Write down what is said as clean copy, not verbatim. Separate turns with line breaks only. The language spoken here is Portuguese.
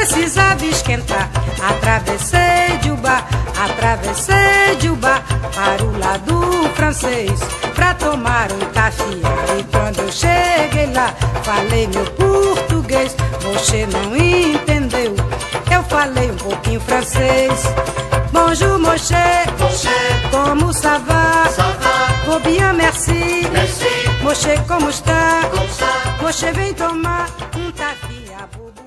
precisava esquentar. Atravessei de Ubá para o lado francês, pra tomar um café. E quando eu cheguei lá, falei meu português. Você não entendeu, eu falei um pouquinho francês. Bonjour, Moché, como ça va? Vou bien, merci. Moché, como está? Moché, vem tomar um café.